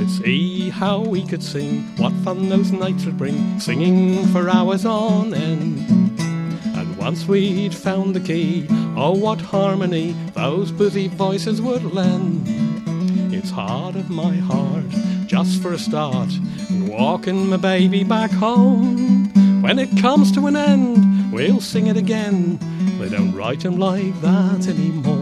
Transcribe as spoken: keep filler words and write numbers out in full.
See how we could sing, what fun those nights would bring, singing for hours on end. And once we'd found the key, oh what harmony those busy voices would lend. It's hard of my heart, just for a start, and walking my baby back home. When it comes to an end, we'll sing it again. They don't write 'em like that anymore.